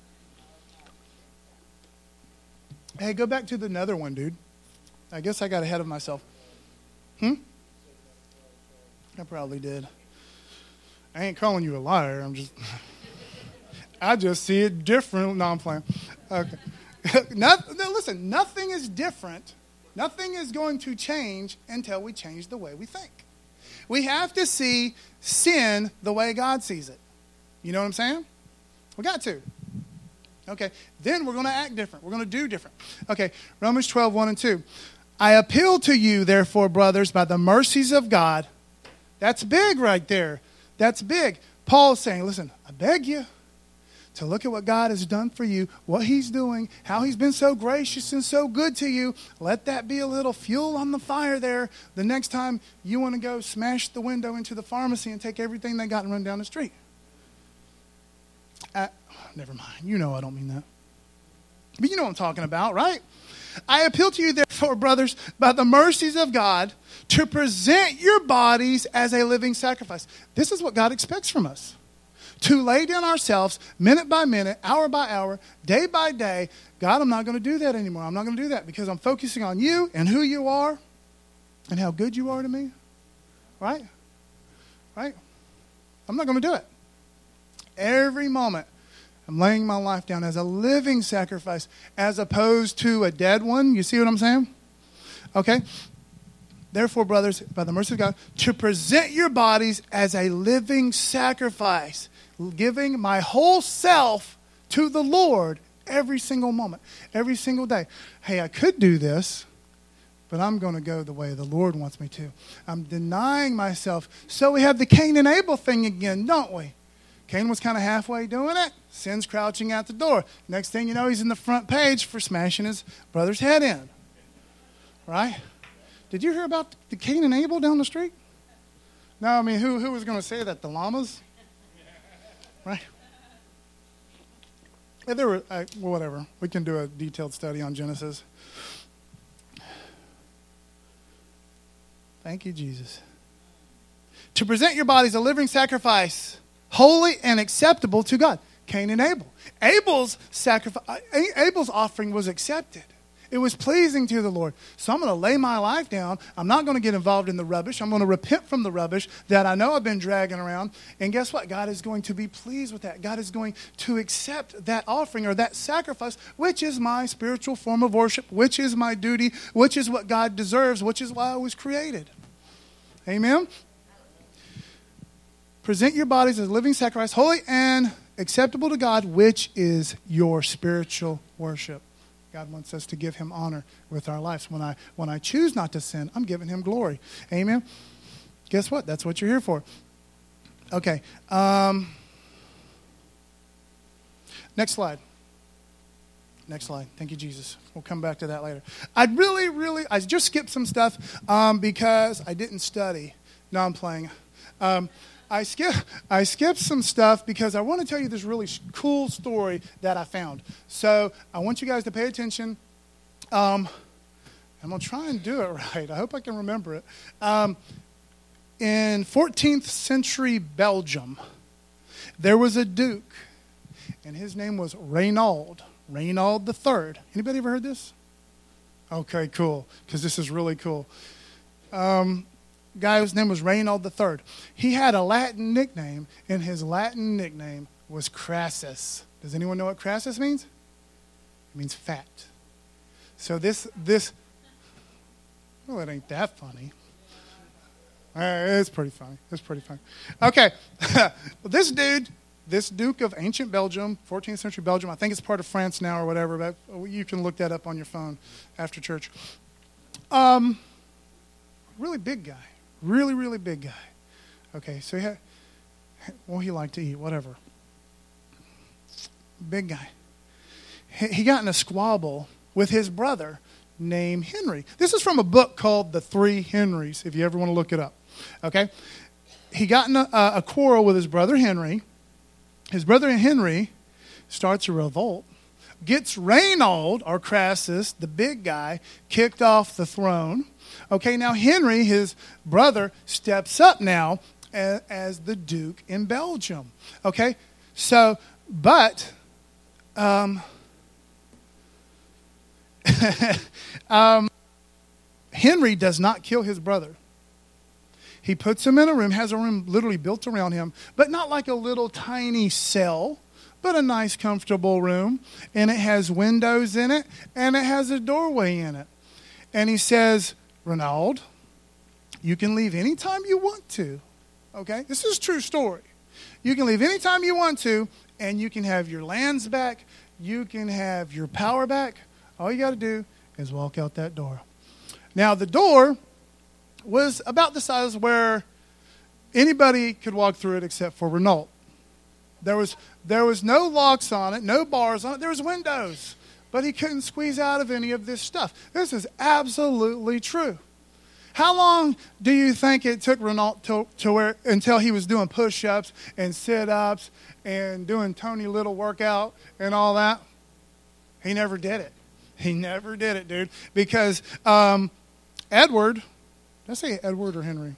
Hey, go back to the nether one, dude. I guess I got ahead of myself. Hmm? I probably did. I ain't calling you a liar. I'm just... I just see it different. No, I'm playing. Okay. Not, no, listen, nothing is different. Nothing is going to change until we change the way we think. We have to see sin the way God sees it. You know what I'm saying? We got to. Okay. Then we're going to act different. We're going to do different. Okay. Romans twelve, one and two. I appeal to you, therefore, brothers, by the mercies of God. That's big right there. That's big. Paul's saying, listen, I beg you to look at what God has done for you, what he's doing, how he's been so gracious and so good to you. Let that be a little fuel on the fire there the next time you want to go smash the window into the pharmacy and take everything they got and run down the street. Uh, never mind. You know I don't mean that. But you know what I'm talking about, right? I appeal to you, therefore, brothers, by the mercies of God, to present your bodies as a living sacrifice. This is what God expects from us. To lay down ourselves minute by minute, hour by hour, day by day. God, I'm not going to do that anymore. I'm not going to do that because I'm focusing on you and who you are and how good you are to me. Right? Right? I'm not going to do it. Every moment, I'm laying my life down as a living sacrifice as opposed to a dead one. You see what I'm saying? Okay? Therefore, brothers, by the mercy of God, to present your bodies as a living sacrifice, giving my whole self to the Lord every single moment, every single day. Hey, I could do this, but I'm going to go the way the Lord wants me to. I'm denying myself. So we have the Cain and Abel thing again, don't we? Cain was kind of halfway doing it. Sin's crouching out the door. Next thing you know, he's in the front page for smashing his brother's head in. Right? Did you hear about the Cain and Abel down the street? No, I mean, who, who was going to say that? The llamas? Right? Yeah, there were, uh, well, whatever. We can do a detailed study on Genesis. Thank you, Jesus. To present your bodies a living sacrifice, holy and acceptable to God. Cain and Abel. Abel's sacrifice, Abel's offering was accepted. It was pleasing to the Lord. So I'm going to lay my life down. I'm not going to get involved in the rubbish. I'm going to repent from the rubbish that I know I've been dragging around. And guess what? God is going to be pleased with that. God is going to accept that offering or that sacrifice, which is my spiritual form of worship, which is my duty, which is what God deserves, which is why I was created. Amen? Present your bodies as a living sacrifice, holy and acceptable to God, which is your spiritual worship. God wants us to give him honor with our lives. When I when I choose not to sin, I'm giving him glory. Amen? Guess what? That's what you're here for. Okay. Um, next slide. Next slide. Thank you, Jesus. We'll come back to that later. I'd really, really, I just skipped some stuff um, because I didn't study. No, I'm playing. Um, I skip I skipped some stuff because I want to tell you this really cool story that I found. So I want you guys to pay attention. Um, I'm going to try and do it right. I hope I can remember it. Um, in fourteenth century Belgium, there was a duke, and his name was Reynaud, Reynaud the Third. Anybody ever heard this? Okay, cool, because this is really cool. Um Guy whose name was Reynaud the Third. He had a Latin nickname, and his Latin nickname was Crassus. Does anyone know what Crassus means? It means fat. So this, this, well, it ain't that funny. Uh, it's pretty funny. It's pretty funny. Okay. Well, this dude, this Duke of ancient Belgium, fourteenth century Belgium, I think it's part of France now or whatever, but you can look that up on your phone after church. Um, really big guy. Really, really big guy. Okay, so he had, well, he liked to eat, whatever. Big guy. He got in a squabble with his brother named Henry. This is from a book called The Three Henrys, if you ever want to look it up. Okay? He got in a, a quarrel with his brother Henry. His brother Henry starts a revolt, gets Reynaud, or Crassus, the big guy, kicked off the throne. Okay, now Henry, his brother, steps up now as, as the Duke in Belgium. Okay, so, but, um, um, Henry does not kill his brother. He puts him in a room, has a room literally built around him, but not like a little tiny cell, but a nice, comfortable room. And it has windows in it, and it has a doorway in it. And he says, Reynaud, you can leave anytime you want to. Okay? This is a true story. You can leave anytime you want to, and you can have your lands back. You can have your power back. All you got to do is walk out that door. Now, the door was about the size where anybody could walk through it except for Renault. There was, there was no locks on it, no bars on it. There was windows. But he couldn't squeeze out of any of this stuff. This is absolutely true. How long do you think it took Renault to, to where, until he was doing push-ups and sit-ups and doing Tony Little workout and all that? He never did it. He never did it, dude. Because um, Edward, did I say Edward or Henry?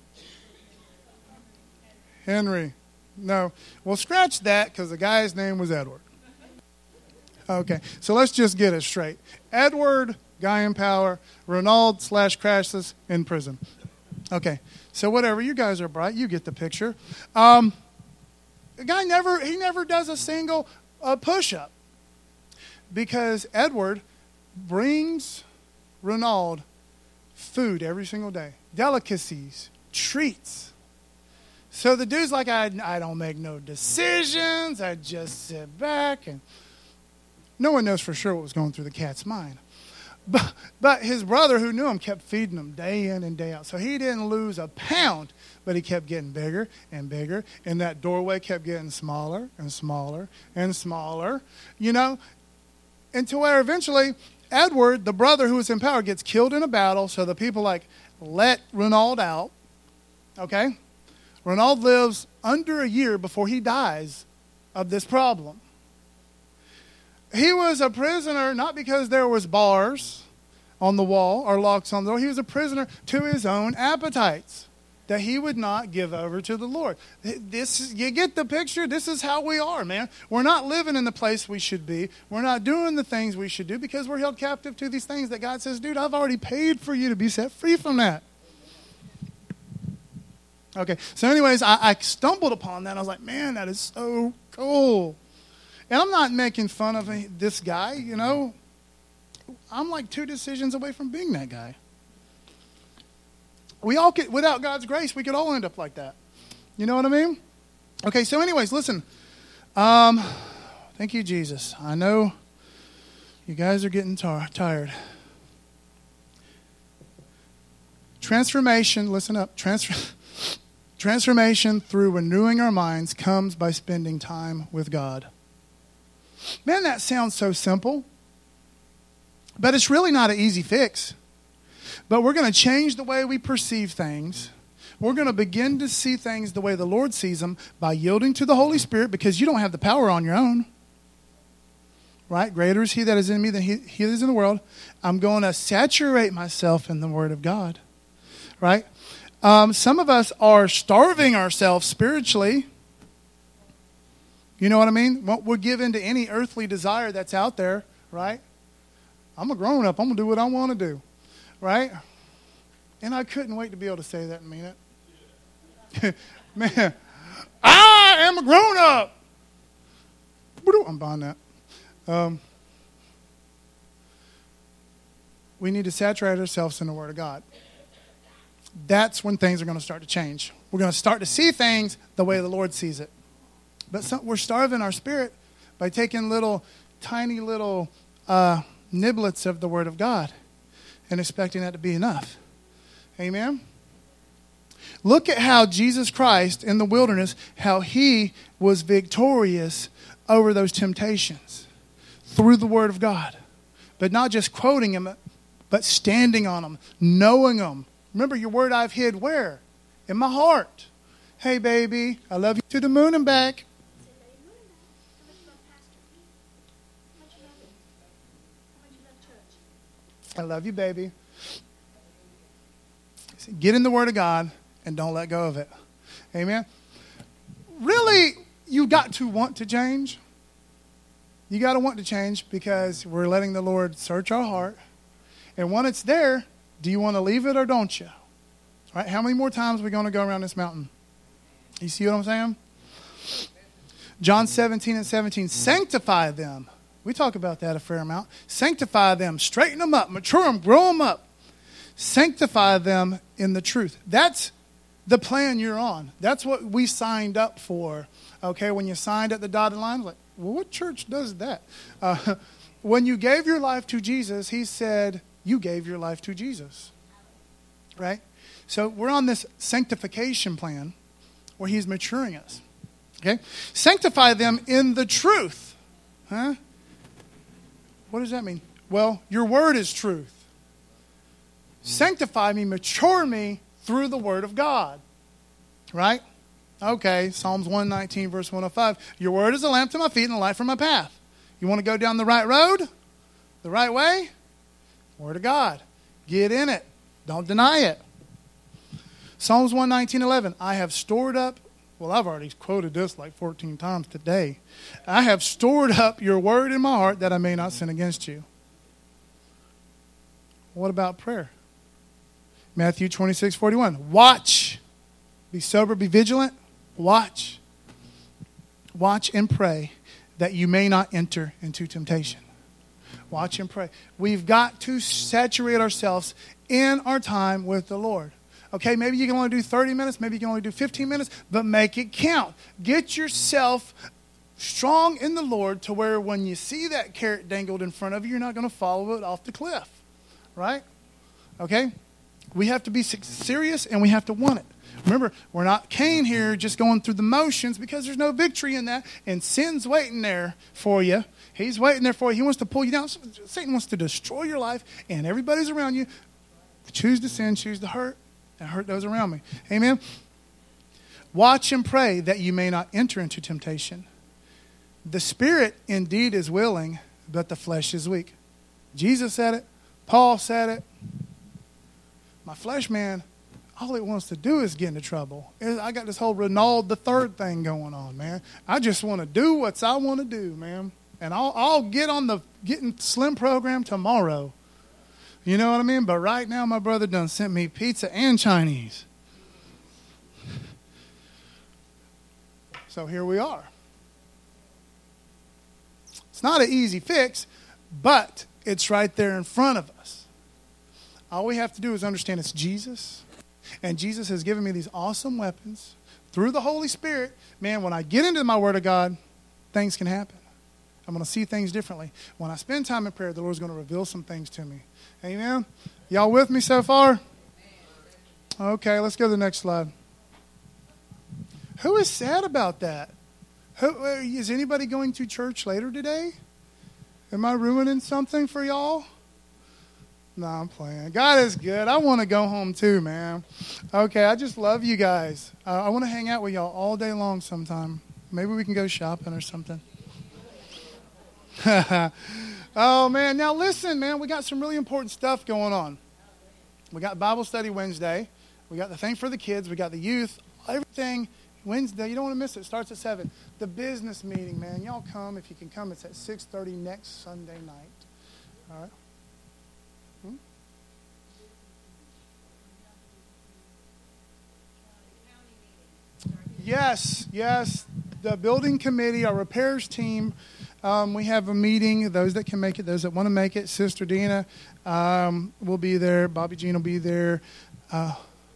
Henry. No. Well, scratch that because the guy's name was Edward. Okay, so let's just get it straight. Edward, guy in power, Renault slash Crassus in prison. Okay, so whatever. You guys are bright. You get the picture. Um, the guy never, he never does a single uh, push-up because Edward brings Renault food every single day, delicacies, treats. So the dude's like, I, I don't make no decisions. I just sit back and... No one knows for sure what was going through the cat's mind. But, but his brother who knew him kept feeding him day in and day out. So he didn't lose a pound, but he kept getting bigger and bigger. And that doorway kept getting smaller and smaller and smaller, you know, until where eventually Edward, the brother who was in power, gets killed in a battle. So the people like let Renault out, okay? Renault lives under a year before he dies of this problem. He was a prisoner not because there was bars on the wall or locks on the door. He was a prisoner to his own appetites that he would not give over to the Lord. This, you get the picture? This is how we are, man. We're not living in the place we should be. We're not doing the things we should do because we're held captive to these things that God says, dude, I've already paid for you to be set free from that. Okay, so anyways, I, I stumbled upon that. I was like, man, that is so cool. And I'm not making fun of this guy, you know. I'm like two decisions away from being that guy. We all could, without God's grace, we could all end up like that. You know what I mean? Okay, so anyways, listen. Um, thank you, Jesus. I know you guys are getting tar- tired. Transformation, listen up. Transfer, transformation through renewing our minds comes by spending time with God. Man, that sounds so simple. But it's really not an easy fix. But we're going to change the way we perceive things. We're going to begin to see things the way the Lord sees them by yielding to the Holy Spirit because you don't have the power on your own. Right? Greater is He that is in me than he, he that is in the world. I'm going to saturate myself in the Word of God. Right? Um, some of us are starving ourselves spiritually. You know what I mean? We're given to any earthly desire that's out there, right? I'm a grown-up. I'm going to do what I want to do, right? And I couldn't wait to be able to say that and mean it. Man, I am a grown-up. I'm buying that. Um, we need to saturate ourselves in the Word of God. That's when things are going to start to change. We're going to start to see things the way the Lord sees it. But some, we're starving our spirit by taking little, tiny little uh, niblets of the Word of God and expecting that to be enough. Amen? Look at how Jesus Christ in the wilderness, how He was victorious over those temptations through the Word of God. But not just quoting Him, but standing on them, knowing them. Remember, your word I've hid where? In my heart. Hey, baby, I love you to the moon and back. I love you, baby. Get in the Word of God and don't let go of it. Amen. Really, you got to want to change. You got to want to change because we're letting the Lord search our heart. And when it's there, do you want to leave it or don't you? All right, how many more times are we going to go around this mountain? You see what I'm saying? John seventeen and seventeen, sanctify them. We talk about that a fair amount. Sanctify them, straighten them up, mature them, grow them up. Sanctify them in the truth. That's the plan you're on. That's what we signed up for. Okay, when you signed at the dotted line, like, well, what church does that? Uh, when you gave your life to Jesus, He said, you gave your life to Jesus. right? So we're on this sanctification plan where he's maturing us. Okay? Sanctify them in the truth. Huh? What does that mean? Well, your word is truth. Sanctify me, mature me through the word of God. Right? Okay, Psalms one nineteen, verse one oh five. Your word is a lamp to my feet and a light for my path. You want to go down the right road? The right way? Word of God. Get in it. Don't deny it. Psalms one nineteen, eleven. I have stored up, well, I've already quoted this like fourteen times today. I have stored up your word in my heart that I may not sin against you. What about prayer? Matthew twenty-six, forty-one. Watch. Be sober, be vigilant. Watch. Watch and pray that you may not enter into temptation. Watch and pray. We've got to saturate ourselves in our time with the Lord. Okay, maybe you can only do thirty minutes, maybe you can only do fifteen minutes, but make it count. Get yourself strong in the Lord to where when you see that carrot dangled in front of you, you're not going to follow it off the cliff. Right? Okay? We have to be serious and we have to want it. Remember, we're not Cain here just going through the motions because there's no victory in that. And sin's waiting there for you. He's waiting there for you. He wants to pull you down. Satan wants to destroy your life and everybody's around you. Choose to sin, choose to hurt, and hurt those around me. Amen? Watch and pray that you may not enter into temptation. The spirit indeed is willing, but the flesh is weak. Jesus said it. Paul said it. My flesh, man, all it wants to do is get into trouble. I got this whole Renault the third thing going on, man. I just want to do what I want to do, man. And I'll, I'll get on the Getting Slim program tomorrow. You know what I mean? But right now, my brother done sent me pizza and Chinese. So here we are. It's not an easy fix, but it's right there in front of us. All we have to do is understand it's Jesus. And Jesus has given me these awesome weapons through the Holy Spirit. Man, when I get into my Word of God, things can happen. I'm going to see things differently. When I spend time in prayer, the Lord's going to reveal some things to me. Amen? Y'all with me so far? Okay, let's go to the next slide. Who is sad about that? Who, is anybody going to church later today? Am I ruining something for y'all? No, I'm playing. God is good. I want to go home too, man. Okay, I just love you guys. Uh, I want to hang out with y'all all day long sometime. Maybe we can go shopping or something. Oh, man. Now, listen, man. We got some really important stuff going on. We got Bible study Wednesday. We got the thing for the kids. We got the youth. Everything Wednesday. You don't want to miss it. It starts at seven. The business meeting, man. Y'all come if you can come. It's at six thirty next Sunday night. All right. Hmm? Yes, yes. The building committee, our repairs team, um, we have a meeting. Those that can make it, those that want to make it. Sister Dina um, will be there. Bobby Jean will be there. Uh,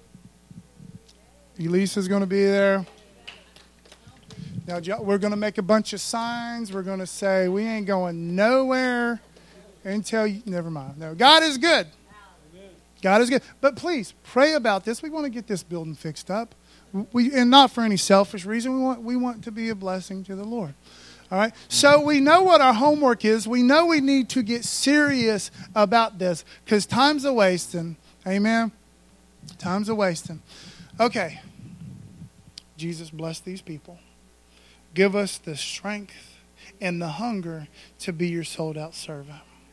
Elisa's going to be there. Now, we're going to make a bunch of signs. We're going to say, we ain't going nowhere until you... Never mind. No, God is good. God is good. But please, pray about this. We want to get this building fixed up. We, and not for any selfish reason. We want, we want to be a blessing to the Lord. All right? So we know what our homework is. We know we need to get serious about this because time's a wasting. Amen? Time's a wasting. Okay. Jesus, bless these people. Give us the strength and the hunger to be your sold out servant.